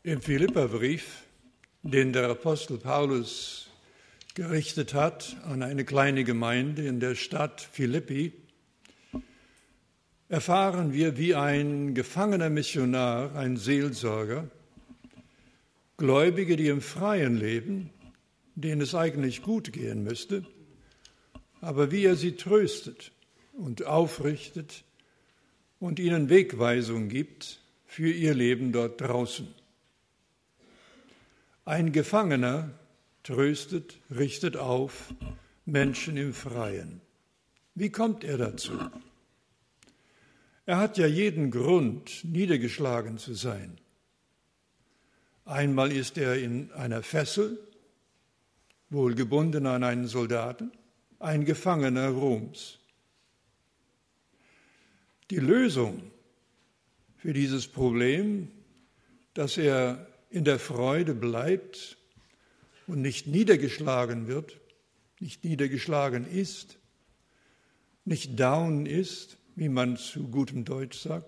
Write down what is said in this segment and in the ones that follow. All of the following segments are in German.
Im Philipperbrief, den der Apostel Paulus gerichtet hat an eine kleine Gemeinde in der Stadt Philippi, erfahren wir, wie ein gefangener Missionar, ein Seelsorger, Gläubige, die im Freien leben, denen es eigentlich gut gehen müsste, aber wie er sie tröstet und aufrichtet und ihnen Wegweisung gibt für ihr Leben dort draußen. Ein Gefangener tröstet, richtet auf Menschen im Freien. Wie kommt er dazu? Er hat ja jeden Grund, niedergeschlagen zu sein. Einmal ist er in einer Fessel, wohl gebunden an einen Soldaten, ein Gefangener Roms. Die Lösung für dieses Problem, dass er in der Freude bleibt und nicht niedergeschlagen wird, nicht niedergeschlagen ist, nicht down ist, wie man zu gutem Deutsch sagt.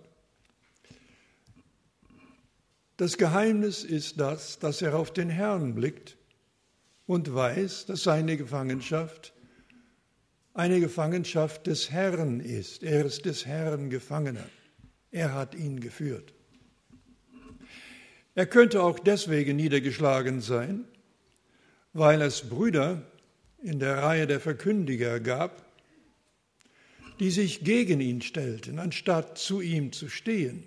Das Geheimnis ist das, dass er auf den Herrn blickt und weiß, dass seine Gefangenschaft eine Gefangenschaft des Herrn ist. Er ist des Herrn Gefangener. Er hat ihn geführt. Er könnte auch deswegen niedergeschlagen sein, weil es Brüder in der Reihe der Verkündiger gab, die sich gegen ihn stellten, anstatt zu ihm zu stehen.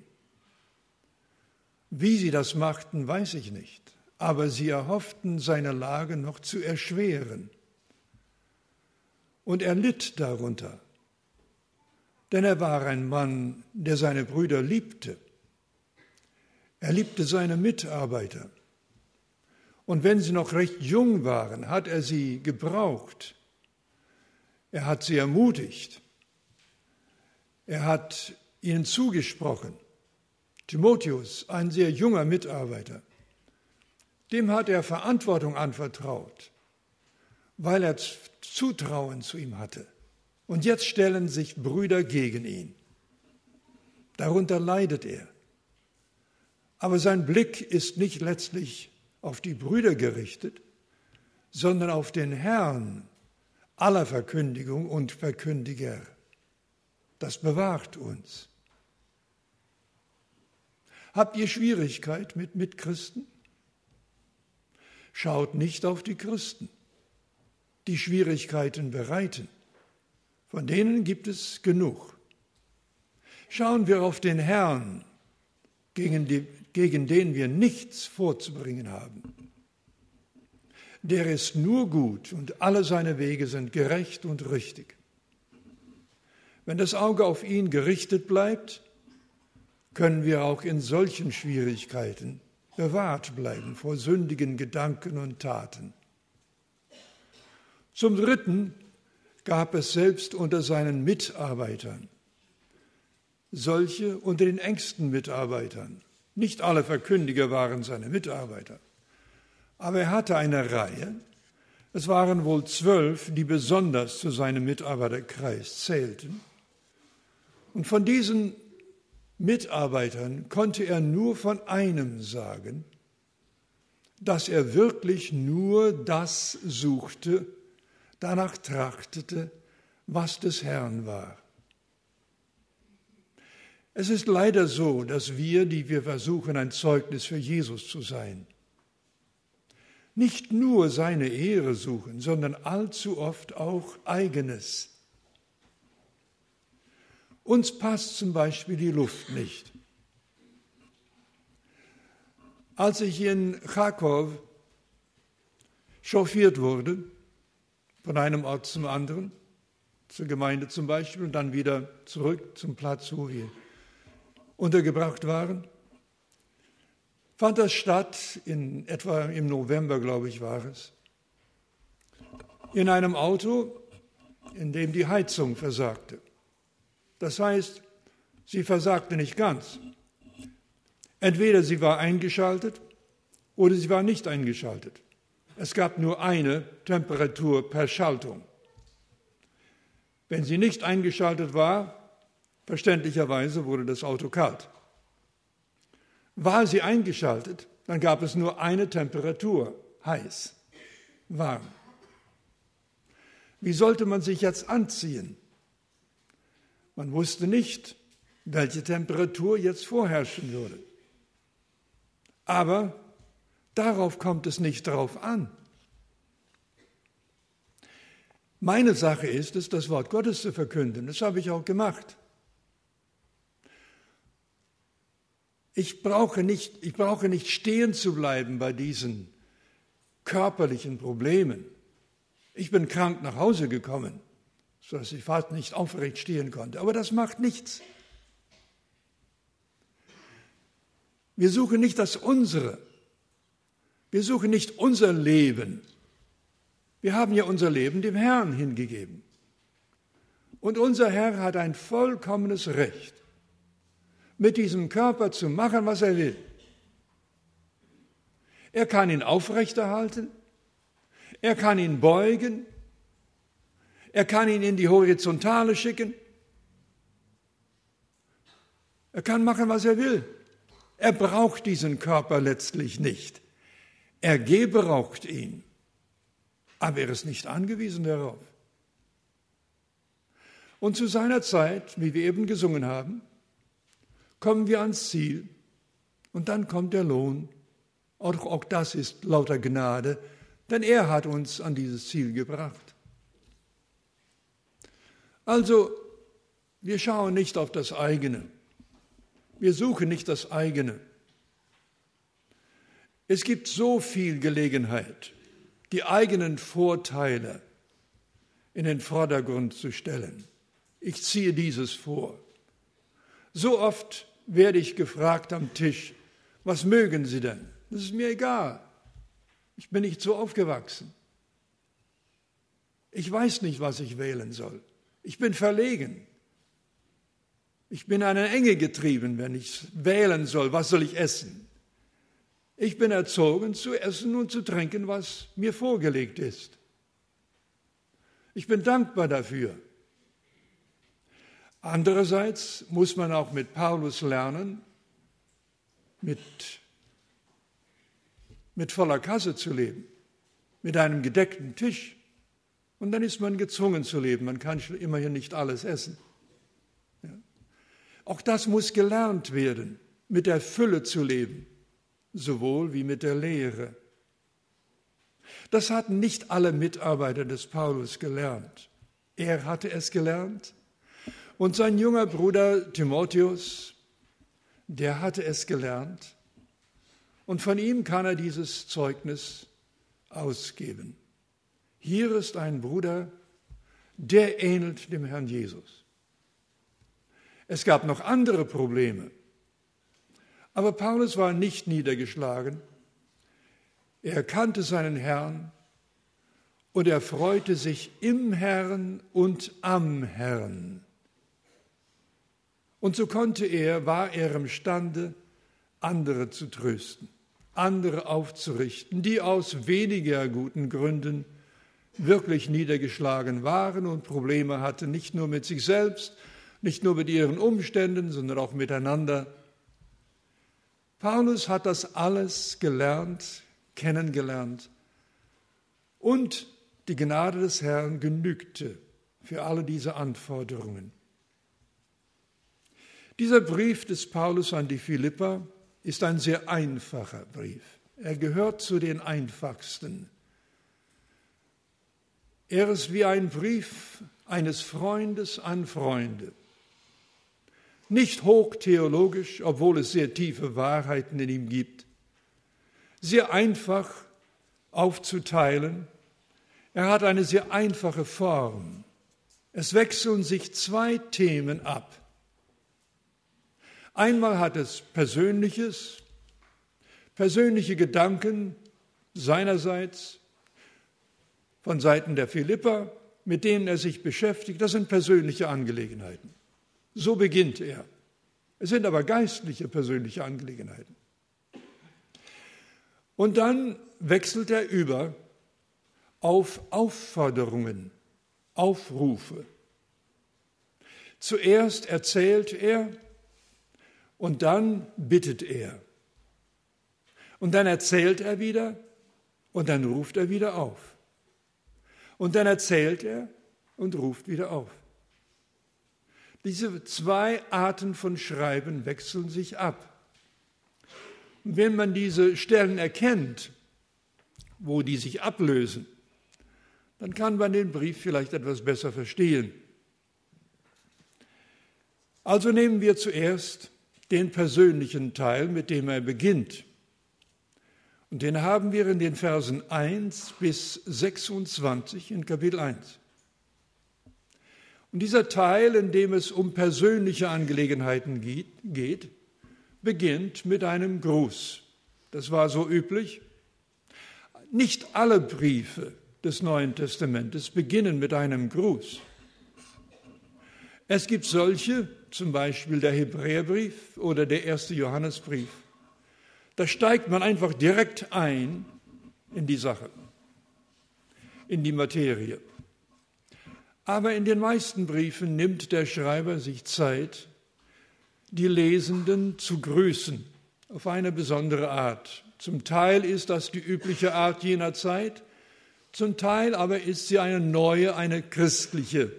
Wie sie das machten, weiß ich nicht, aber sie erhofften, seine Lage noch zu erschweren. Und er litt darunter, denn er war ein Mann, der seine Brüder liebte. Er liebte seine Mitarbeiter. Und wenn sie noch recht jung waren, hat er sie gebraucht. Er hat sie ermutigt. Er hat ihnen zugesprochen. Timotheus, ein sehr junger Mitarbeiter, dem hat er Verantwortung anvertraut, weil er Zutrauen zu ihm hatte. Und jetzt stellen sich Brüder gegen ihn. Darunter leidet er. Aber sein Blick ist nicht letztlich auf die Brüder gerichtet, sondern auf den Herrn aller Verkündigung und Verkündiger. Das bewahrt uns. Habt ihr Schwierigkeit mit Mitchristen? Schaut nicht auf die Christen, die Schwierigkeiten bereiten. Von denen gibt es genug. Schauen wir auf den Herrn, gegen den wir nichts vorzubringen haben. Der ist nur gut und alle seine Wege sind gerecht und richtig. Wenn das Auge auf ihn gerichtet bleibt, können wir auch in solchen Schwierigkeiten bewahrt bleiben vor sündigen Gedanken und Taten. Zum Dritten gab es selbst unter seinen Mitarbeitern solche unter den engsten Mitarbeitern. Nicht alle Verkündiger waren seine Mitarbeiter, aber er hatte eine Reihe. Es waren wohl 12, die besonders zu seinem Mitarbeiterkreis zählten. Und von diesen Mitarbeitern konnte er nur von einem sagen, dass er wirklich nur das suchte, danach trachtete, was des Herrn war. Es ist leider so, dass die wir versuchen, ein Zeugnis für Jesus zu sein, nicht nur seine Ehre suchen, sondern allzu oft auch eigenes. Uns passt zum Beispiel die Luft nicht. Als ich in Charkow chauffiert wurde, von einem Ort zum anderen, zur Gemeinde zum Beispiel, und dann wieder zurück zum Platz, wo wir untergebracht waren, fand das statt, etwa im November, glaube ich, war es, in einem Auto, in dem die Heizung versagte. Das heißt, sie versagte nicht ganz. Entweder sie war eingeschaltet oder sie war nicht eingeschaltet. Es gab nur eine Temperatur per Schaltung. Wenn sie nicht eingeschaltet war, verständlicherweise wurde das Auto kalt. War sie eingeschaltet, dann gab es nur eine Temperatur, heiß, warm. Wie sollte man sich jetzt anziehen? Man wusste nicht, welche Temperatur jetzt vorherrschen würde. Aber darauf kommt es nicht drauf an. Meine Sache ist es, das Wort Gottes zu verkünden. Das habe ich auch gemacht. Ich brauche nicht stehen zu bleiben bei diesen körperlichen Problemen. Ich bin krank nach Hause gekommen, sodass ich fast nicht aufrecht stehen konnte. Aber das macht nichts. Wir suchen nicht das Unsere. Wir suchen nicht unser Leben. Wir haben ja unser Leben dem Herrn hingegeben. Und unser Herr hat ein vollkommenes Recht, mit diesem Körper zu machen, was er will. Er kann ihn aufrechterhalten, er kann ihn beugen, er kann ihn in die Horizontale schicken, er kann machen, was er will. Er braucht diesen Körper letztlich nicht. Er gebraucht ihn, aber er ist nicht angewiesen darauf. Und zu seiner Zeit, wie wir eben gesungen haben, kommen wir ans Ziel und dann kommt der Lohn. Auch das ist lauter Gnade, denn er hat uns an dieses Ziel gebracht. Also, wir schauen nicht auf das eigene. Wir suchen nicht das eigene. Es gibt so viel Gelegenheit, die eigenen Vorteile in den Vordergrund zu stellen. Ich ziehe dieses vor. So oft werde ich gefragt am Tisch, was mögen Sie denn? Das ist mir egal. Ich bin nicht so aufgewachsen. Ich weiß nicht, was ich wählen soll. Ich bin verlegen. Ich bin in eine Enge getrieben, wenn ich wählen soll, was soll ich essen? Ich bin erzogen zu essen und zu trinken, was mir vorgelegt ist. Ich bin dankbar dafür. Andererseits muss man auch mit Paulus lernen, mit voller Kasse zu leben, mit einem gedeckten Tisch. Und dann ist man gezwungen zu leben. Man kann immerhin nicht alles essen. Ja. Auch das muss gelernt werden, mit der Fülle zu leben, sowohl wie mit der Leere. Das hatten nicht alle Mitarbeiter des Paulus gelernt. Er hatte es gelernt. Und sein junger Bruder Timotheus, der hatte es gelernt. Und von ihm kann er dieses Zeugnis ausgeben. Hier ist ein Bruder, der ähnelt dem Herrn Jesus. Es gab noch andere Probleme. Aber Paulus war nicht niedergeschlagen. Er kannte seinen Herrn und er freute sich im Herrn und am Herrn. Und so war er imstande, andere zu trösten, andere aufzurichten, die aus weniger guten Gründen wirklich niedergeschlagen waren und Probleme hatten, nicht nur mit sich selbst, nicht nur mit ihren Umständen, sondern auch miteinander. Paulus hat das alles gelernt, kennengelernt und die Gnade des Herrn genügte für alle diese Anforderungen. Dieser Brief des Paulus an die Philipper ist ein sehr einfacher Brief. Er gehört zu den einfachsten. Er ist wie ein Brief eines Freundes an Freunde. Nicht hochtheologisch, obwohl es sehr tiefe Wahrheiten in ihm gibt. Sehr einfach aufzuteilen. Er hat eine sehr einfache Form. Es wechseln sich zwei Themen ab. Einmal hat es persönliche Gedanken seinerseits, von Seiten der Philipper, mit denen er sich beschäftigt. Das sind persönliche Angelegenheiten. So beginnt er. Es sind aber geistliche persönliche Angelegenheiten. Und dann wechselt er über auf Aufforderungen, Aufrufe. Zuerst erzählt er und dann bittet er. Und dann erzählt er wieder und dann ruft er wieder auf. Und dann erzählt er und ruft wieder auf. Diese zwei Arten von Schreiben wechseln sich ab. Und wenn man diese Stellen erkennt, wo die sich ablösen, dann kann man den Brief vielleicht etwas besser verstehen. Also nehmen wir zuerst den persönlichen Teil, mit dem er beginnt. Und den haben wir in den Versen 1 bis 26 in Kapitel 1. Und dieser Teil, in dem es um persönliche Angelegenheiten geht, beginnt mit einem Gruß. Das war so üblich. Nicht alle Briefe des Neuen Testamentes beginnen mit einem Gruß. Es gibt solche, zum Beispiel der Hebräerbrief oder der 1. Johannesbrief. Da steigt man einfach direkt ein in die Sache, in die Materie. Aber in den meisten Briefen nimmt der Schreiber sich Zeit, die Lesenden zu grüßen, auf eine besondere Art. Zum Teil ist das die übliche Art jener Zeit, zum Teil aber ist sie eine neue, eine christliche,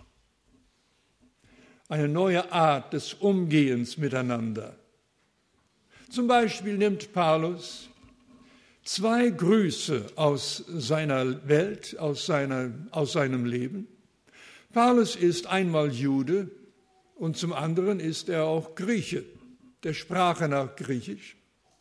eine neue Art des Umgehens miteinander. Zum Beispiel nimmt Paulus zwei Grüße aus seiner Welt, aus seinem Leben. Paulus ist einmal Jude und zum anderen ist er auch Grieche, der Sprache nach Griechisch.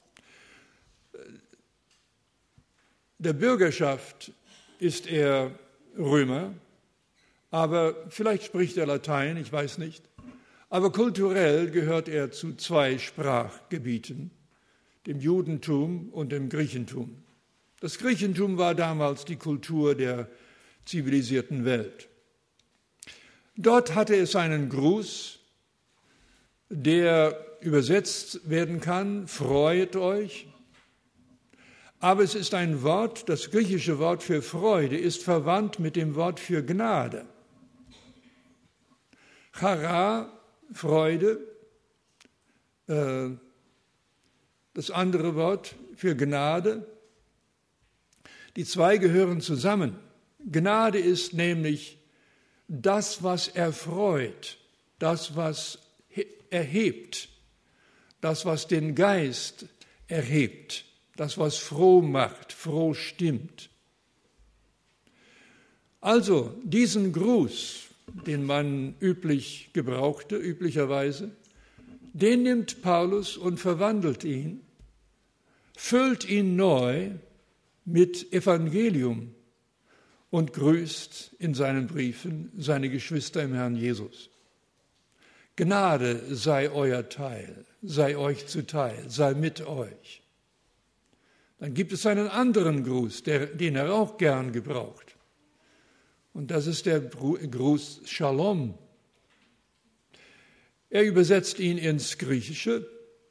Der Bürgerschaft ist er Römer, aber vielleicht spricht er Latein, ich weiß nicht. Aber kulturell gehört er zu zwei Sprachgebieten, dem Judentum und dem Griechentum. Das Griechentum war damals die Kultur der zivilisierten Welt. Dort hatte es einen Gruß, der übersetzt werden kann, freut euch. Aber es ist ein Wort, das griechische Wort für Freude ist verwandt mit dem Wort für Gnade. Chara, Freude, das andere Wort für Gnade. Die zwei gehören zusammen. Gnade ist nämlich das, was erfreut, das, was erhebt, das, was den Geist erhebt, das, was froh macht, froh stimmt. Also diesen Gruß, den man üblicherweise, den nimmt Paulus und verwandelt ihn, füllt ihn neu mit Evangelium und grüßt in seinen Briefen seine Geschwister im Herrn Jesus. Gnade sei euer Teil, sei euch zuteil, sei mit euch. Dann gibt es einen anderen Gruß, den er auch gern gebraucht. Und das ist der Gruß Shalom. Er übersetzt ihn ins Griechische.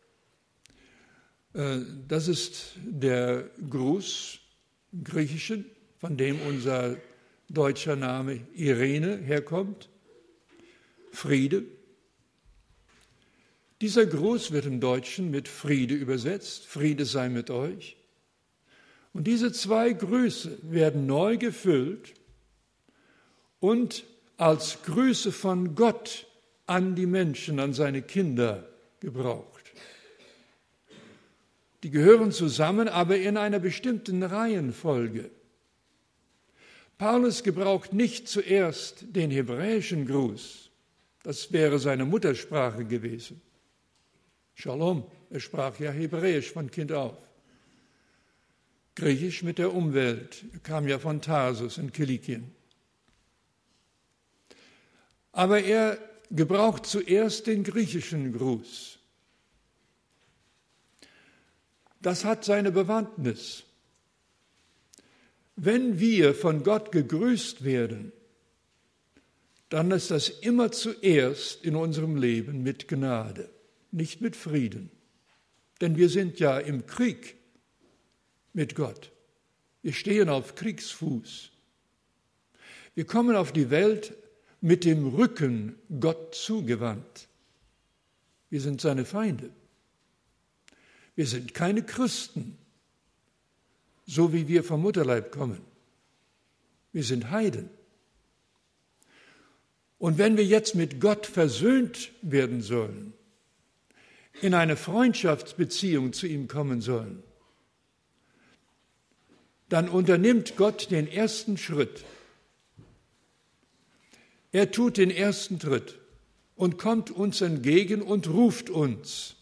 Das ist der Gruß im Griechischen, von dem unser deutscher Name Irene herkommt. Friede. Dieser Gruß wird im Deutschen mit Friede übersetzt. Friede sei mit euch. Und diese zwei Grüße werden neu gefüllt und als Grüße von Gott an die Menschen, an seine Kinder gebraucht. Die gehören zusammen, aber in einer bestimmten Reihenfolge. Paulus gebraucht nicht zuerst den hebräischen Gruß, das wäre seine Muttersprache gewesen. Shalom, er sprach ja Hebräisch von Kind auf. Griechisch mit der Umwelt, er kam ja von Tarsus in Kilikien. Aber er gebraucht zuerst den griechischen Gruß. Das hat seine Bewandtnis. Wenn wir von Gott gegrüßt werden, dann ist das immer zuerst in unserem Leben mit Gnade, nicht mit Frieden. Denn wir sind ja im Krieg mit Gott. Wir stehen auf Kriegsfuß. Wir kommen auf die Welt mit dem Rücken Gott zugewandt. Wir sind seine Feinde. Wir sind keine Christen, so wie wir vom Mutterleib kommen. Wir sind Heiden. Und wenn wir jetzt mit Gott versöhnt werden sollen, in eine Freundschaftsbeziehung zu ihm kommen sollen, dann unternimmt Gott den ersten Schritt. Er tut den ersten Tritt und kommt uns entgegen und ruft uns.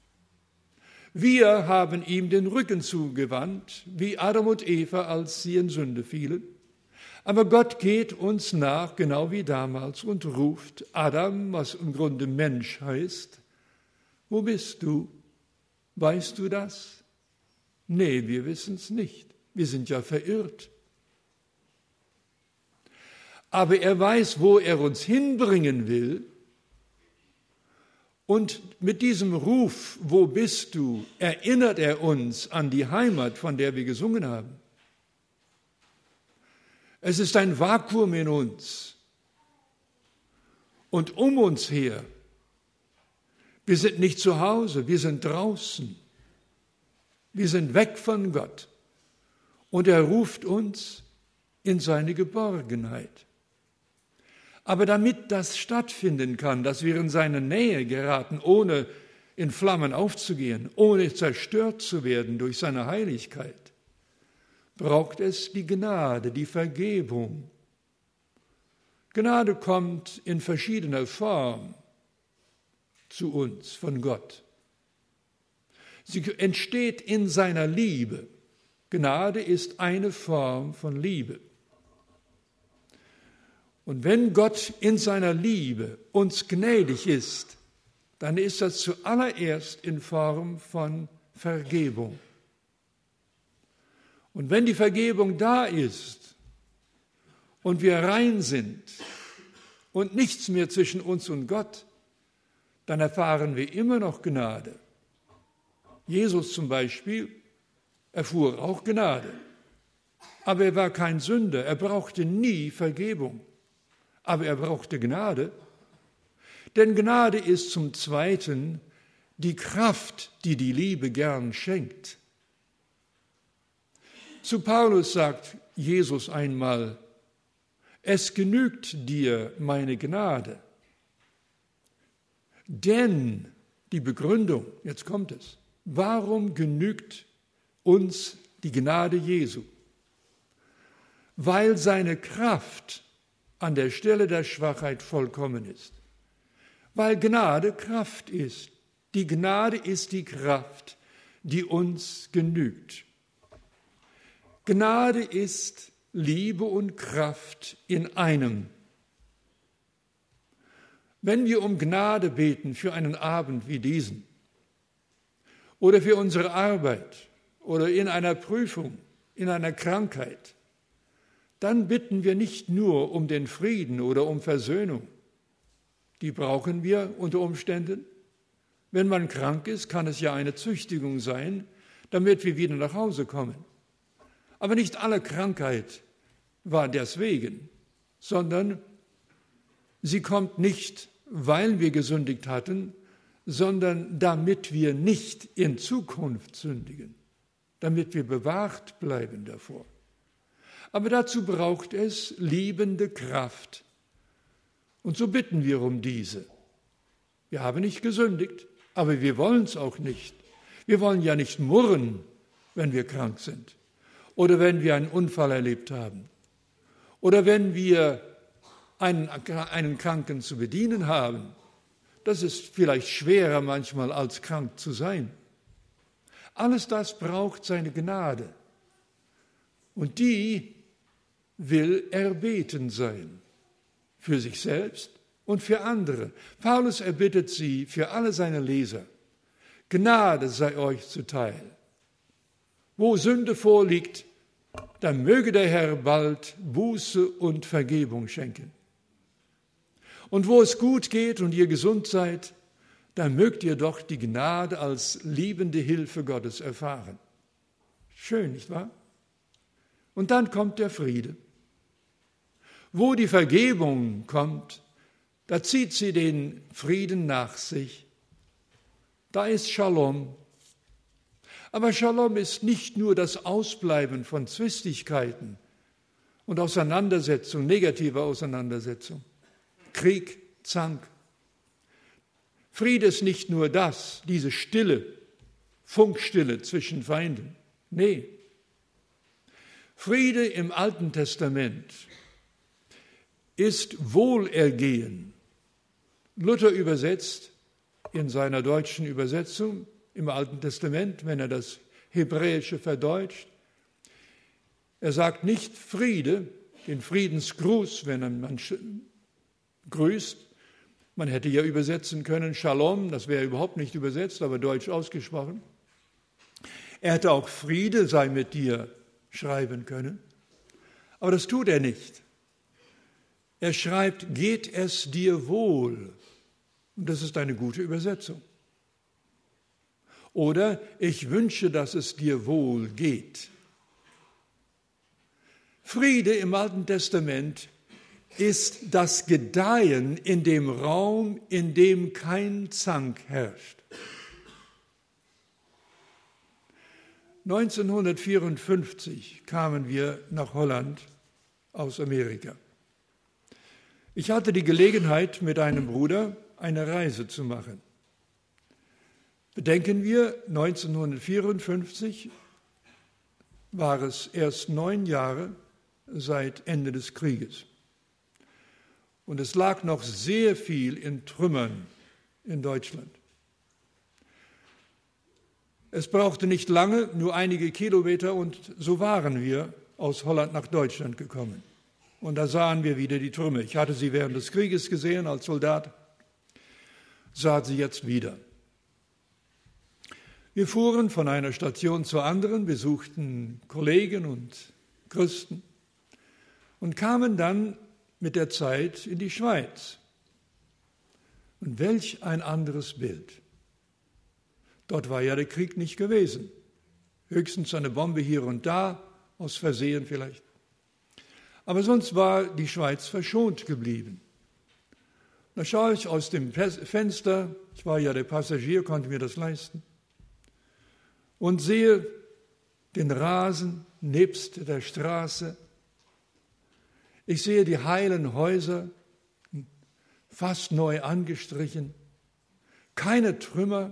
Wir haben ihm den Rücken zugewandt, wie Adam und Eva, als sie in Sünde fielen. Aber Gott geht uns nach, genau wie damals, und ruft Adam, was im Grunde Mensch heißt, wo bist du? Weißt du das? Nee, wir wissen es nicht. Wir sind ja verirrt. Aber er weiß, wo er uns hinbringen will. Und mit diesem Ruf, wo bist du, erinnert er uns an die Heimat, von der wir gesungen haben. Es ist ein Vakuum in uns und um uns her. Wir sind nicht zu Hause, wir sind draußen. Wir sind weg von Gott. Und er ruft uns in seine Geborgenheit. Aber damit das stattfinden kann, dass wir in seine Nähe geraten, ohne in Flammen aufzugehen, ohne zerstört zu werden durch seine Heiligkeit, braucht es die Gnade, die Vergebung. Gnade kommt in verschiedener Form zu uns von Gott. Sie entsteht in seiner Liebe. Gnade ist eine Form von Liebe. Und wenn Gott in seiner Liebe uns gnädig ist, dann ist das zuallererst in Form von Vergebung. Und wenn die Vergebung da ist und wir rein sind und nichts mehr zwischen uns und Gott, dann erfahren wir immer noch Gnade. Jesus zum Beispiel erfuhr auch Gnade, aber er war kein Sünder, er brauchte nie Vergebung, aber er brauchte Gnade, denn Gnade ist zum Zweiten die Kraft, die die Liebe gern schenkt. Zu Paulus sagt Jesus einmal, es genügt dir meine Gnade, denn die Begründung, jetzt kommt es, warum genügt uns die Gnade Jesu? Weil seine Kraft an der Stelle der Schwachheit vollkommen ist. Weil Gnade Kraft ist. Die Gnade ist die Kraft, die uns genügt. Gnade ist Liebe und Kraft in einem. Wenn wir um Gnade beten für einen Abend wie diesen oder für unsere Arbeit oder in einer Prüfung, in einer Krankheit, dann bitten wir nicht nur um den Frieden oder um Versöhnung. Die brauchen wir unter Umständen. Wenn man krank ist, kann es ja eine Züchtigung sein, damit wir wieder nach Hause kommen. Aber nicht alle Krankheit war deswegen, sondern sie kommt nicht, weil wir gesündigt hatten, sondern damit wir nicht in Zukunft sündigen, damit wir bewahrt bleiben davor. Aber dazu braucht es liebende Kraft. Und so bitten wir um diese. Wir haben nicht gesündigt, aber wir wollen es auch nicht. Wir wollen ja nicht murren, wenn wir krank sind oder wenn wir einen Unfall erlebt haben oder wenn wir einen Kranken zu bedienen haben. Das ist vielleicht schwerer manchmal, als krank zu sein. Alles das braucht seine Gnade. Und die will erbeten sein, für sich selbst und für andere. Paulus erbittet sie für alle seine Leser. Gnade sei euch zuteil. Wo Sünde vorliegt, dann möge der Herr bald Buße und Vergebung schenken. Und wo es gut geht und ihr gesund seid, dann mögt ihr doch die Gnade als liebende Hilfe Gottes erfahren. Schön, nicht wahr? Und dann kommt der Friede. Wo die Vergebung kommt, da zieht sie den Frieden nach sich. Da ist Shalom. Aber Shalom ist nicht nur das Ausbleiben von Zwistigkeiten und Auseinandersetzung, negativer Auseinandersetzung, Krieg, Zank. Friede ist nicht nur das, diese Stille, Funkstille zwischen Feinden. Nee. Friede im Alten Testament ist Wohlergehen. Luther übersetzt in seiner deutschen Übersetzung im Alten Testament, wenn er das Hebräische verdeutscht, er sagt nicht Friede, den Friedensgruß, wenn man grüßt. Man hätte ja übersetzen können Shalom, das wäre überhaupt nicht übersetzt, aber deutsch ausgesprochen. Er hätte auch Friede sei mit dir schreiben können, aber das tut er nicht. Er schreibt, geht es dir wohl? Und das ist eine gute Übersetzung. Oder ich wünsche, dass es dir wohl geht. Friede im Alten Testament ist das Gedeihen in dem Raum, in dem kein Zank herrscht. 1954 kamen wir nach Holland aus Amerika. Ich hatte die Gelegenheit, mit einem Bruder eine Reise zu machen. Bedenken wir, 1954 war es erst 9 Jahre seit Ende des Krieges. Und es lag noch sehr viel in Trümmern in Deutschland. Es brauchte nicht lange, nur einige Kilometer, und so waren wir aus Holland nach Deutschland gekommen. Und da sahen wir wieder die Trümmer. Ich hatte sie während des Krieges gesehen als Soldat, sah sie jetzt wieder. Wir fuhren von einer Station zur anderen, besuchten Kollegen und Christen und kamen dann mit der Zeit in die Schweiz. Und welch ein anderes Bild. Dort war ja der Krieg nicht gewesen. Höchstens eine Bombe hier und da, aus Versehen vielleicht. Aber sonst war die Schweiz verschont geblieben. Da schaue ich aus dem Fenster, ich war ja der Passagier, konnte mir das leisten, und sehe den Rasen nebst der Straße. Ich sehe die heilen Häuser, fast neu angestrichen, keine Trümmer,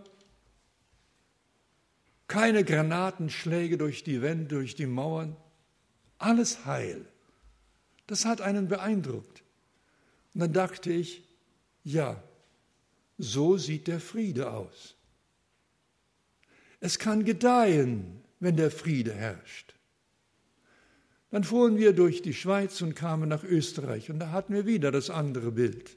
keine Granatenschläge durch die Wände, durch die Mauern, alles heil. Das hat einen beeindruckt. Und dann dachte ich, ja, so sieht der Friede aus. Es kann gedeihen, wenn der Friede herrscht. Dann fuhren wir durch die Schweiz und kamen nach Österreich und da hatten wir wieder das andere Bild.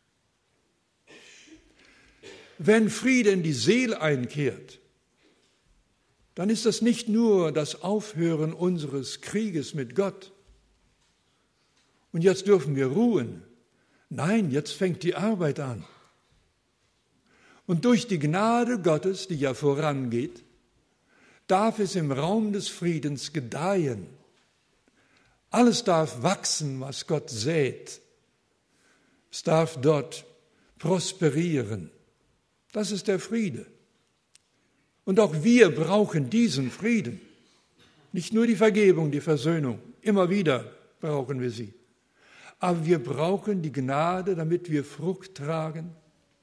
Wenn Friede in die Seele einkehrt, dann ist das nicht nur das Aufhören unseres Krieges mit Gott. Und jetzt dürfen wir ruhen. Nein, jetzt fängt die Arbeit an. Und durch die Gnade Gottes, die ja vorangeht, darf es im Raum des Friedens gedeihen. Alles darf wachsen, was Gott sät. Es darf dort prosperieren. Das ist der Friede. Und auch wir brauchen diesen Frieden. Nicht nur die Vergebung, die Versöhnung. Immer wieder brauchen wir sie. Aber wir brauchen die Gnade, damit wir Frucht tragen,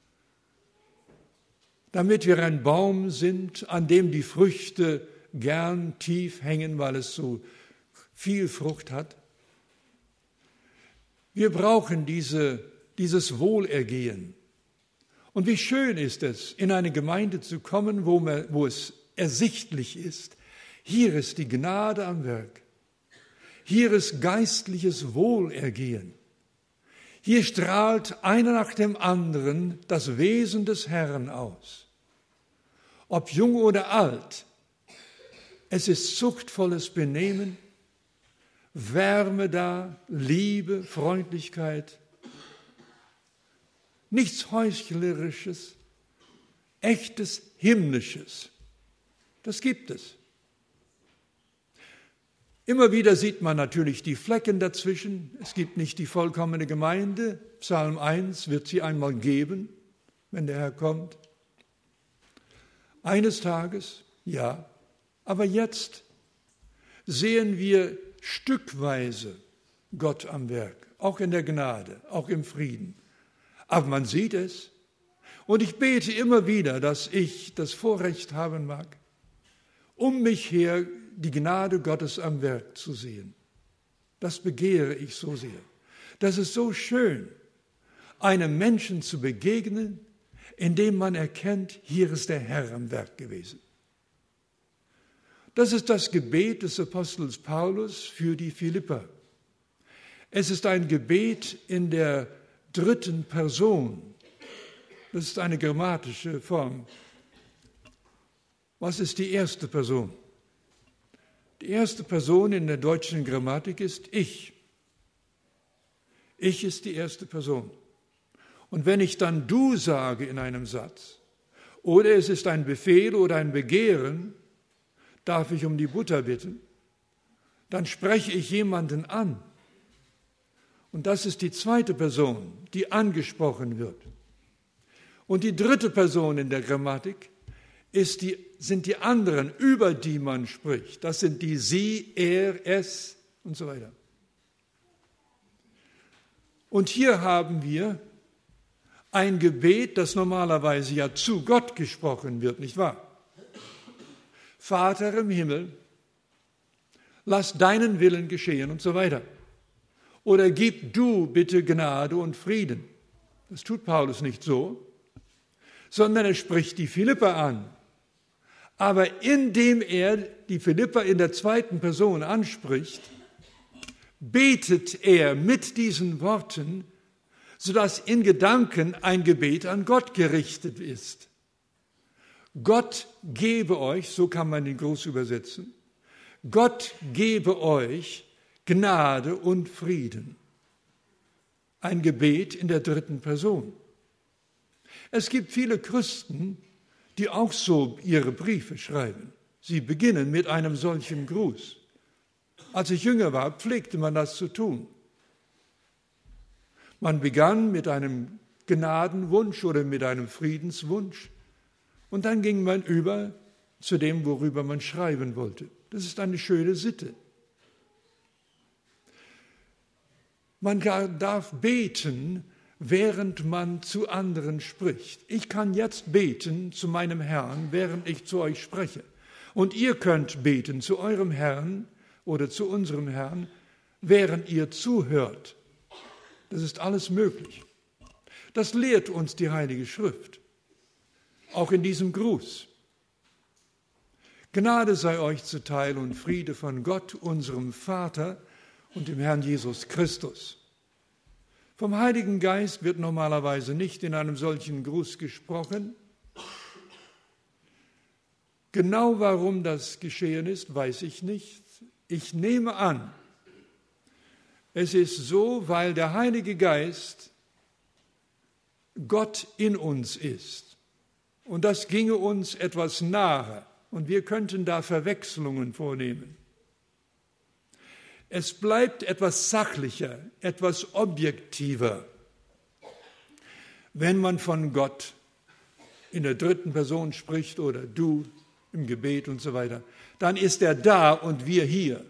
damit wir ein Baum sind, an dem die Früchte gern tief hängen, weil es so viel Frucht hat. Wir brauchen dieses Wohlergehen. Und wie schön ist es, in eine Gemeinde zu kommen, wo es ersichtlich ist, hier ist die Gnade am Werk. Hier ist geistliches Wohlergehen. Hier strahlt einer nach dem anderen das Wesen des Herrn aus. Ob jung oder alt, es ist zuchtvolles Benehmen, Wärme da, Liebe, Freundlichkeit, nichts Heuchlerisches, echtes Himmlisches. Das gibt es. Immer wieder sieht man natürlich die Flecken dazwischen. Es gibt nicht die vollkommene Gemeinde. Psalm 1 wird sie einmal geben, wenn der Herr kommt. Eines Tages, ja, Aber jetzt sehen wir stückweise Gott am Werk, auch in der Gnade, auch im Frieden. Aber man sieht es. Und ich bete immer wieder, dass ich das Vorrecht haben mag, um mich her die Gnade Gottes am Werk zu sehen. Das begehre ich so sehr. Das ist so schön, einem Menschen zu begegnen, indem man erkennt, hier ist der Herr am Werk gewesen. Das ist das Gebet des Apostels Paulus für die Philipper. Es ist ein Gebet in der dritten Person. Das ist eine grammatische Form. Was ist die erste Person? Die erste Person in der deutschen Grammatik ist ich. Ich ist die erste Person. Und wenn ich dann du sage in einem Satz, oder es ist ein Befehl oder ein Begehren, darf ich um die Butter bitten, dann spreche ich jemanden an. Und das ist die zweite Person, die angesprochen wird. Und die dritte Person in der Grammatik sind die anderen, über die man spricht. Das sind die sie, er, es und so weiter. Und hier haben wir ein Gebet, das normalerweise ja zu Gott gesprochen wird, nicht wahr? Vater im Himmel, lass deinen Willen geschehen und so weiter. Oder gib du bitte Gnade und Frieden. Das tut Paulus nicht so, sondern er spricht die Philipper an. Aber indem er die Philipper in der zweiten Person anspricht, betet er mit diesen Worten, sodass in Gedanken ein Gebet an Gott gerichtet ist. Gott gebe euch, so kann man den Gruß übersetzen, Gott gebe euch Gnade und Frieden. Ein Gebet in der dritten Person. Es gibt viele Christen, die auch so ihre Briefe schreiben. Sie beginnen mit einem solchen Gruß. Als ich jünger war, pflegte man das zu tun. Man begann mit einem Gnadenwunsch oder mit einem Friedenswunsch und dann ging man über zu dem, worüber man schreiben wollte. Das ist eine schöne Sitte. Man darf beten, während man zu anderen spricht. Ich kann jetzt beten zu meinem Herrn, während ich zu euch spreche. Und ihr könnt beten zu eurem Herrn oder zu unserem Herrn, während ihr zuhört. Das ist alles möglich. Das lehrt uns die Heilige Schrift, auch in diesem Gruß. Gnade sei euch zuteil und Friede von Gott, unserem Vater und dem Herrn Jesus Christus. Vom Heiligen Geist wird normalerweise nicht in einem solchen Gruß gesprochen. Genau warum das geschehen ist, weiß ich nicht. Ich nehme an, es ist so, weil der Heilige Geist Gott in uns ist. Und das ginge uns etwas nahe. Und wir könnten da Verwechslungen vornehmen. Es bleibt etwas sachlicher, etwas objektiver, wenn man von Gott in der dritten Person spricht oder du im Gebet und so weiter. Dann ist er da und wir hier.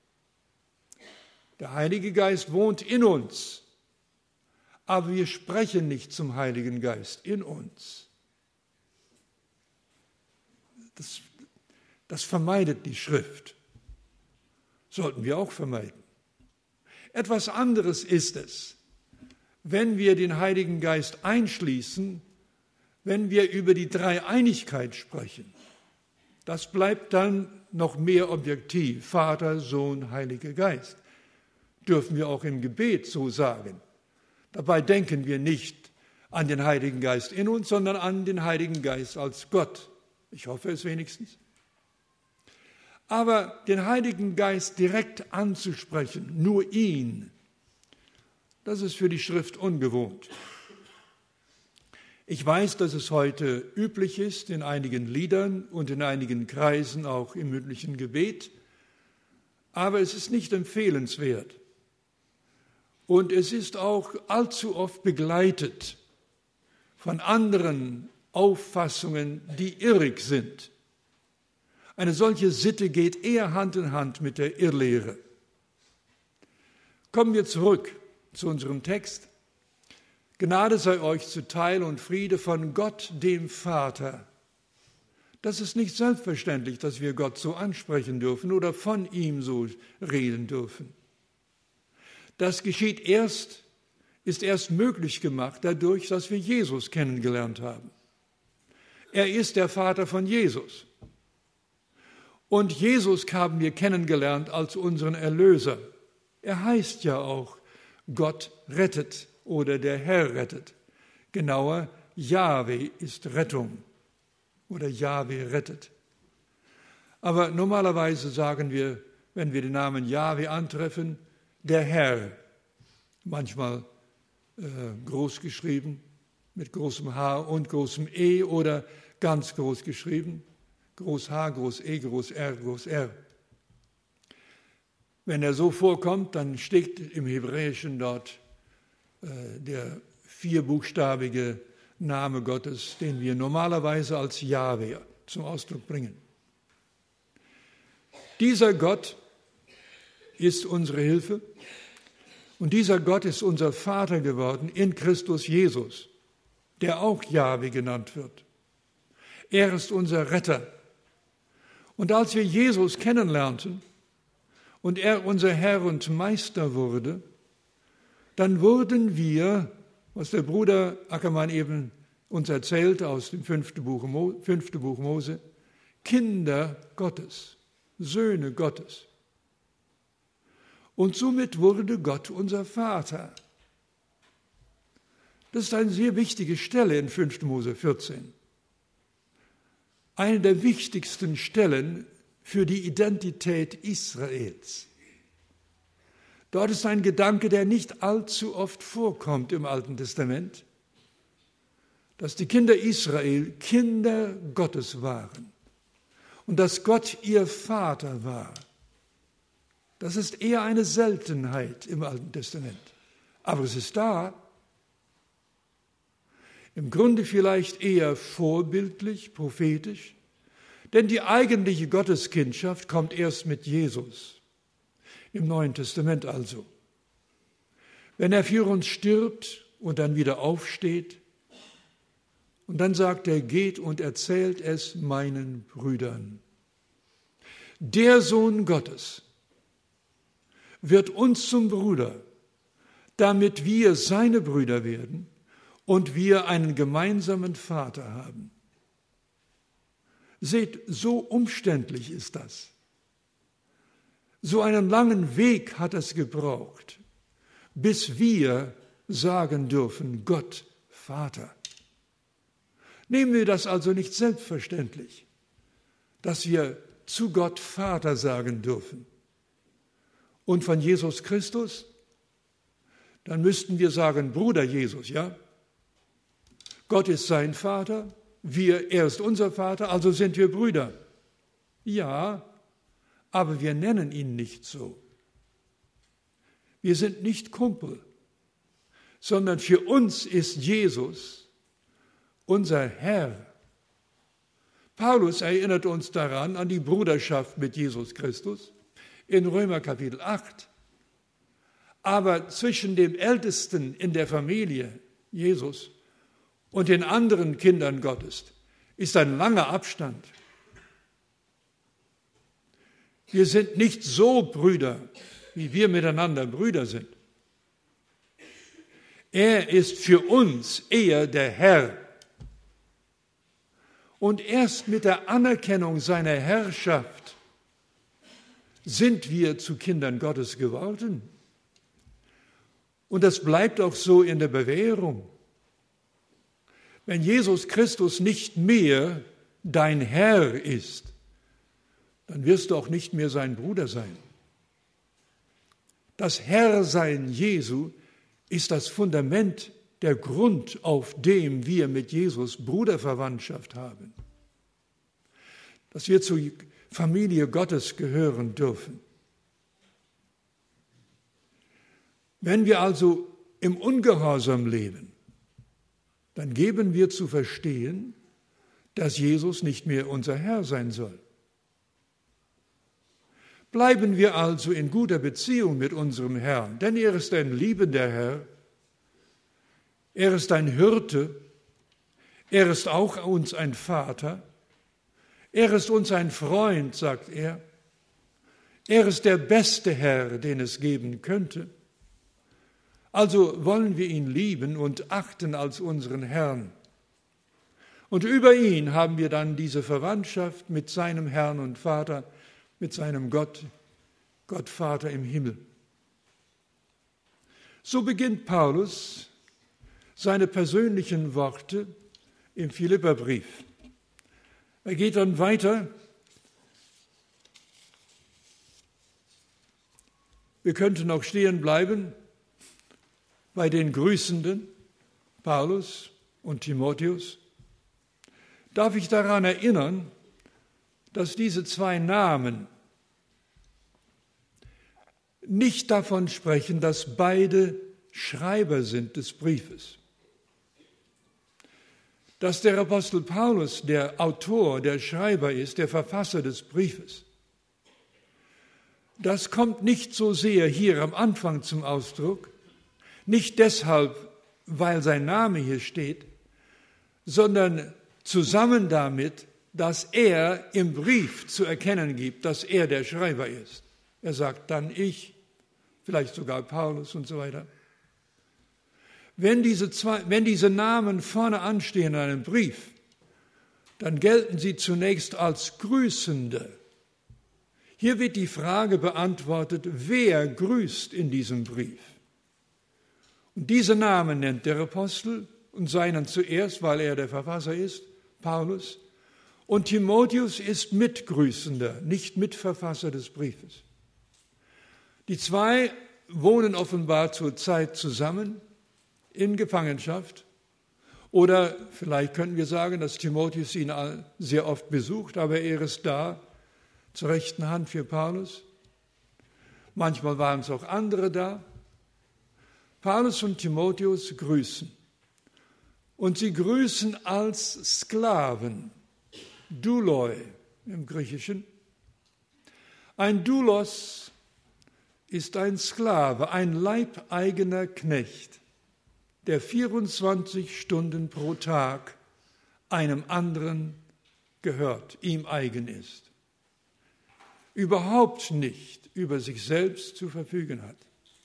Der Heilige Geist wohnt in uns, aber wir sprechen nicht zum Heiligen Geist in uns. Das vermeidet die Schrift. Sollten wir auch vermeiden. Etwas anderes ist es, wenn wir den Heiligen Geist einschließen, wenn wir über die Dreieinigkeit sprechen. Das bleibt dann noch mehr objektiv. Vater, Sohn, Heiliger Geist. Dürfen wir auch im Gebet so sagen. Dabei denken wir nicht an den Heiligen Geist in uns, sondern an den Heiligen Geist als Gott. Ich hoffe es wenigstens. Aber den Heiligen Geist direkt anzusprechen, nur ihn, das ist für die Schrift ungewohnt. Ich weiß, dass es heute üblich ist, in einigen Liedern und in einigen Kreisen, auch im mündlichen Gebet, aber es ist nicht empfehlenswert. Und es ist auch allzu oft begleitet von anderen Auffassungen, die irrig sind. Eine solche Sitte geht eher Hand in Hand mit der Irrlehre. Kommen wir zurück zu unserem Text. Gnade sei euch zuteil und Friede von Gott, dem Vater. Das ist nicht selbstverständlich, dass wir Gott so ansprechen dürfen oder von ihm so reden dürfen. Das ist erst möglich gemacht dadurch, dass wir Jesus kennengelernt haben. Er ist der Vater von Jesus. Und Jesus haben wir kennengelernt als unseren Erlöser. Er heißt ja auch Gott rettet oder der Herr rettet. Genauer, Jahwe ist Rettung oder Jahwe rettet. Aber normalerweise sagen wir, wenn wir den Namen Jahwe antreffen, der Herr, manchmal groß geschrieben, mit großem H und großem E oder ganz groß geschrieben, groß H, groß E, groß R, groß R. Wenn er so vorkommt, dann steht im Hebräischen dort der vierbuchstabige Name Gottes, den wir normalerweise als Jahwe zum Ausdruck bringen. Dieser Gott ist unsere Hilfe und dieser Gott ist unser Vater geworden in Christus Jesus, der auch Jahwe genannt wird. Er ist unser Retter. Und als wir Jesus kennenlernten und er unser Herr und Meister wurde, dann wurden wir, was der Bruder Ackermann eben uns erzählte aus dem 5. Buch Mose, Kinder Gottes, Söhne Gottes. Und somit wurde Gott unser Vater. Das ist eine sehr wichtige Stelle in 5. Mose 14. Eine der wichtigsten Stellen für die Identität Israels. Dort ist ein Gedanke, der nicht allzu oft vorkommt im Alten Testament, dass die Kinder Israel Kinder Gottes waren und dass Gott ihr Vater war. Das ist eher eine Seltenheit im Alten Testament. Aber es ist da. Im Grunde vielleicht eher vorbildlich, prophetisch, denn die eigentliche Gotteskindschaft kommt erst mit Jesus, im Neuen Testament also. Wenn er für uns stirbt und dann wieder aufsteht, und dann sagt er, geht und erzählt es meinen Brüdern. Der Sohn Gottes wird uns zum Bruder, damit wir seine Brüder werden und wir einen gemeinsamen Vater haben. Seht, so umständlich ist das. So einen langen Weg hat es gebraucht, bis wir sagen dürfen, Gott, Vater. Nehmen wir das also nicht selbstverständlich, dass wir zu Gott Vater sagen dürfen. Und von Jesus Christus, dann müssten wir sagen, Bruder Jesus, ja? Gott ist sein Vater, er ist unser Vater, also sind wir Brüder. Ja, aber wir nennen ihn nicht so. Wir sind nicht Kumpel, sondern für uns ist Jesus unser Herr. Paulus erinnert uns daran, an die Bruderschaft mit Jesus Christus in Römer Kapitel 8. Aber zwischen dem Ältesten in der Familie, Jesus, und den anderen Kindern Gottes ist ein langer Abstand. Wir sind nicht so Brüder, wie wir miteinander Brüder sind. Er ist für uns eher der Herr. Und erst mit der Anerkennung seiner Herrschaft sind wir zu Kindern Gottes geworden. Und das bleibt auch so in der Bewährung. Wenn Jesus Christus nicht mehr dein Herr ist, dann wirst du auch nicht mehr sein Bruder sein. Das Herrsein Jesu ist das Fundament, der Grund, auf dem wir mit Jesus Bruderverwandtschaft haben. Dass wir zur Familie Gottes gehören dürfen. Wenn wir also im Ungehorsam leben, dann geben wir zu verstehen, dass Jesus nicht mehr unser Herr sein soll. Bleiben wir also in guter Beziehung mit unserem Herrn, denn er ist ein liebender Herr, er ist ein Hirte, er ist auch uns ein Vater, er ist uns ein Freund, sagt er. Er ist der beste Herr, den es geben könnte. Also wollen wir ihn lieben und achten als unseren Herrn. Und über ihn haben wir dann diese Verwandtschaft mit seinem Herrn und Vater, mit seinem Gott, Gott Vater im Himmel. So beginnt Paulus seine persönlichen Worte im Philipperbrief. Er geht dann weiter. Wir könnten auch stehen bleiben bei den Grüßenden, Paulus und Timotheus. Darf ich daran erinnern, dass diese zwei Namen nicht davon sprechen, dass beide Schreiber sind des Briefes. Dass der Apostel Paulus der Autor, der Schreiber ist, der Verfasser des Briefes. Das kommt nicht so sehr hier am Anfang zum Ausdruck, nicht deshalb, weil sein Name hier steht, sondern zusammen damit, dass er im Brief zu erkennen gibt, dass er der Schreiber ist. Er sagt dann ich, vielleicht sogar Paulus und so weiter. Wenn diese Namen vorne anstehen in einem Brief, dann gelten sie zunächst als Grüßende. Hier wird die Frage beantwortet, wer grüßt in diesem Brief? Und diese Namen nennt der Apostel und seinen zuerst, weil er der Verfasser ist, Paulus. Und Timotheus ist Mitgrüßender, nicht Mitverfasser des Briefes. Die zwei wohnen offenbar zur Zeit zusammen in Gefangenschaft. Oder vielleicht könnten wir sagen, dass Timotheus ihn sehr oft besucht, aber er ist da zur rechten Hand für Paulus. Manchmal waren es auch andere da. Paulus und Timotheus grüßen. Und sie grüßen als Sklaven, Douloi im Griechischen. Ein Doulos ist ein Sklave, ein leibeigener Knecht, der 24 Stunden pro Tag einem anderen gehört, ihm eigen ist. Überhaupt nicht über sich selbst zu verfügen hat.